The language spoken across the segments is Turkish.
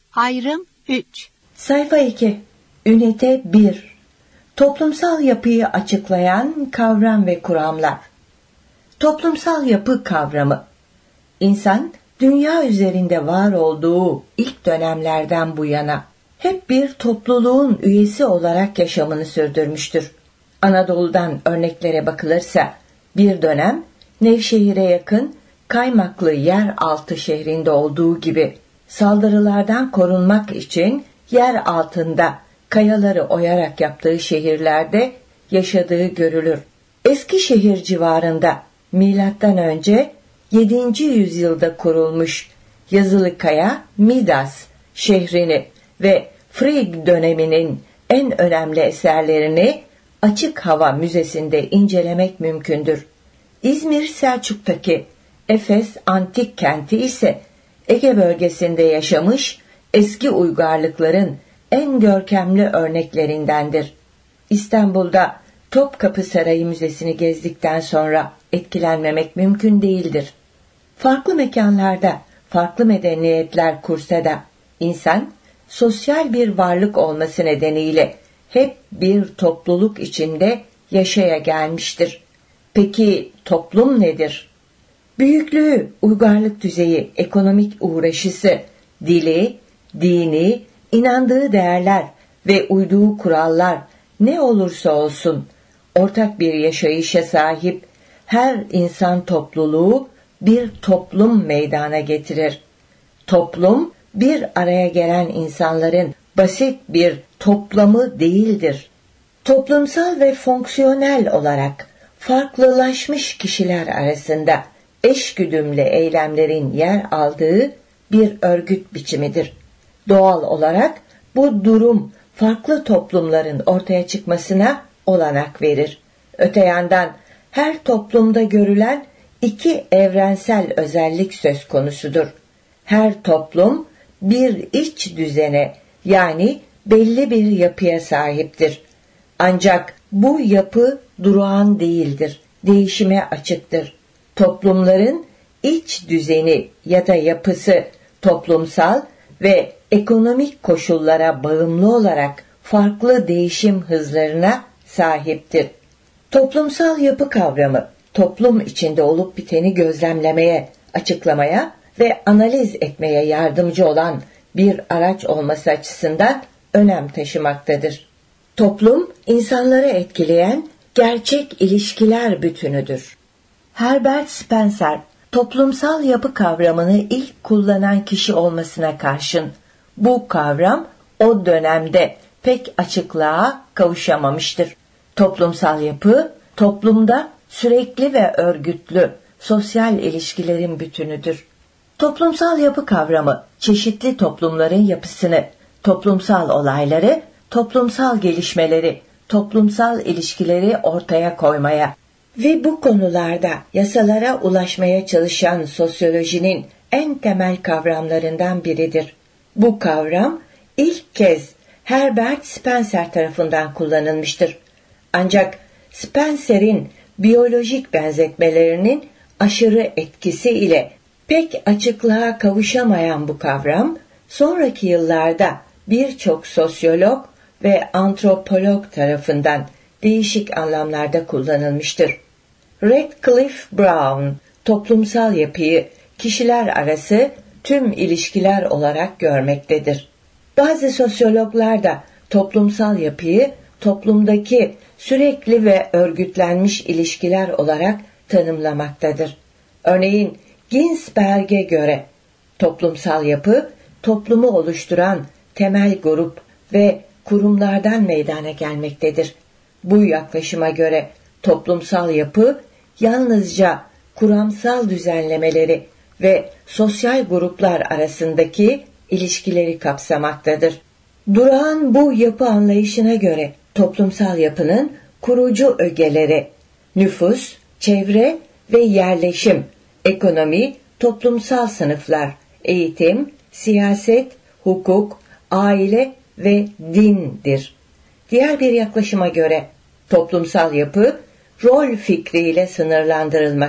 Ayrım 3. Sayfa 2. Ünite 1. Toplumsal yapıyı açıklayan kavram ve kuramlar. Toplumsal yapı kavramı. İnsan, dünya üzerinde var olduğu ilk dönemlerden bu yana hep bir topluluğun üyesi olarak yaşamını sürdürmüştür. Anadolu'dan örneklere bakılırsa, bir dönem Nevşehir'e yakın Kaymaklı yeraltı şehrinde olduğu gibi saldırılardan korunmak için yer altında kayaları oyarak yaptığı şehirlerde yaşadığı görülür. Eskişehir civarında M.Ö. 7. yüzyılda kurulmuş Yazılıkaya Midas şehrini ve Frigg döneminin en önemli eserlerini Açık Hava Müzesi'nde incelemek mümkündür. İzmir Selçuk'taki Efes Antik Kenti ise Ege bölgesinde yaşamış eski uygarlıkların en görkemli örneklerindendir. İstanbul'da Topkapı Sarayı Müzesi'ni gezdikten sonra etkilenmemek mümkün değildir. Farklı mekanlarda farklı medeniyetler kursa da insan sosyal bir varlık olması nedeniyle hep bir topluluk içinde yaşaya gelmiştir. Peki toplum nedir? Büyüklüğü, uygarlık düzeyi, ekonomik uğraşısı, dili, dini, inandığı değerler ve uyduğu kurallar ne olursa olsun ortak bir yaşayışa sahip her insan topluluğu bir toplum meydana getirir. Toplum, bir araya gelen insanların basit bir toplamı değildir. Toplumsal ve fonksiyonel olarak farklılaşmış kişiler arasında eşgüdümlü eylemlerin yer aldığı bir örgüt biçimidir. Doğal olarak bu durum farklı toplumların ortaya çıkmasına olanak verir. Öte yandan her toplumda görülen iki evrensel özellik söz konusudur. Her toplum bir iç düzene, yani belli bir yapıya sahiptir. Ancak bu yapı durağan değildir, değişime açıktır. Toplumların iç düzeni ya da yapısı toplumsal ve ekonomik koşullara bağımlı olarak farklı değişim hızlarına sahiptir. Toplumsal yapı kavramı, toplum içinde olup biteni gözlemlemeye, açıklamaya ve analiz etmeye yardımcı olan bir araç olması açısından önem taşımaktadır. Toplum, insanları etkileyen gerçek ilişkiler bütünüdür. Herbert Spencer, toplumsal yapı kavramını ilk kullanan kişi olmasına karşın, bu kavram o dönemde pek açıklığa kavuşamamıştır. Toplumsal yapı, toplumda sürekli ve örgütlü sosyal ilişkilerin bütünüdür. Toplumsal yapı kavramı, çeşitli toplumların yapısını, toplumsal olayları, toplumsal gelişmeleri, toplumsal ilişkileri ortaya koymaya ve bu konularda yasalara ulaşmaya çalışan sosyolojinin en temel kavramlarından biridir. Bu kavram ilk kez Herbert Spencer tarafından kullanılmıştır. Ancak Spencer'in biyolojik benzetmelerinin aşırı etkisi ile pek açıklığa kavuşamayan bu kavram, sonraki yıllarda birçok sosyolog ve antropolog tarafından değişik anlamlarda kullanılmıştır. Radcliffe Brown, toplumsal yapıyı kişiler arası tüm ilişkiler olarak görmektedir. Bazı sosyologlar da toplumsal yapıyı toplumdaki sürekli ve örgütlenmiş ilişkiler olarak tanımlamaktadır. Örneğin Ginsberg'e göre toplumsal yapı, toplumu oluşturan temel grup ve kurumlardan meydana gelmektedir. Bu yaklaşıma göre toplumsal yapı yalnızca kuramsal düzenlemeleri ve sosyal gruplar arasındaki ilişkileri kapsamaktadır. Durağan bu yapı anlayışına göre toplumsal yapının kurucu ögeleri nüfus, çevre ve yerleşim, ekonomi, toplumsal sınıflar, eğitim, siyaset, hukuk, aile ve dindir. Diğer bir yaklaşıma göre toplumsal yapı rol fikriyle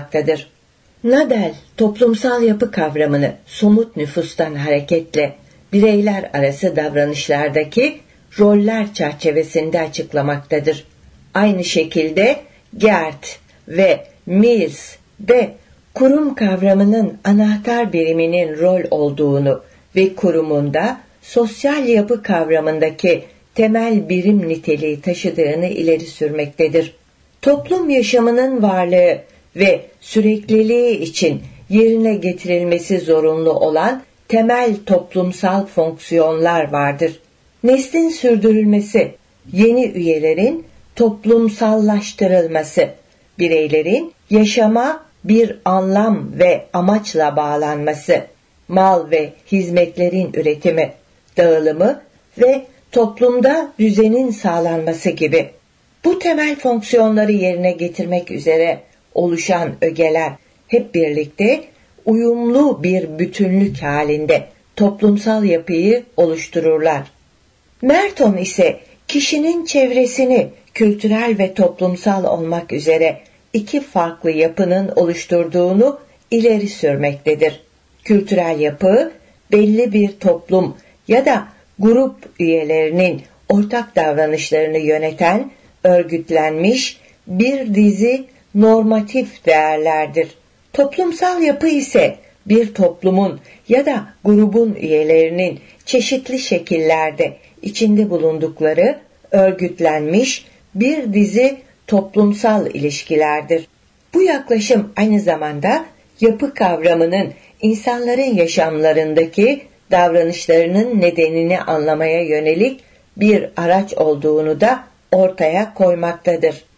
sınırlandırılmaktadır. Nadel, toplumsal yapı kavramını somut nüfustan hareketle bireyler arası davranışlardaki roller çerçevesinde açıklamaktadır. Aynı şekilde Gert ve Mills de kurum kavramının anahtar biriminin rol olduğunu ve kurumunda sosyal yapı kavramındaki temel birim niteliği taşıdığını ileri sürmektedir. Toplum yaşamının varlığı ve sürekliliği için yerine getirilmesi zorunlu olan temel toplumsal fonksiyonlar vardır. Neslin sürdürülmesi, yeni üyelerin toplumsallaştırılması, bireylerin yaşama bir anlam ve amaçla bağlanması, mal ve hizmetlerin üretimi, dağılımı ve toplumda düzenin sağlanması gibi. Bu temel fonksiyonları yerine getirmek üzere oluşan ögeler hep birlikte uyumlu bir bütünlük halinde toplumsal yapıyı oluştururlar. Merton ise kişinin çevresini kültürel ve toplumsal olmak üzere iki farklı yapının oluşturduğunu ileri sürmektedir. Kültürel yapı, belli bir toplum ya da grup üyelerinin ortak davranışlarını yöneten, örgütlenmiş bir dizi normatif değerlerdir. Toplumsal yapı ise bir toplumun ya da grubun üyelerinin çeşitli şekillerde içinde bulundukları örgütlenmiş bir dizi toplumsal ilişkilerdir. Bu yaklaşım aynı zamanda yapı kavramının insanların yaşamlarındaki davranışlarının nedenini anlamaya yönelik bir araç olduğunu da ortaya koymaktadır.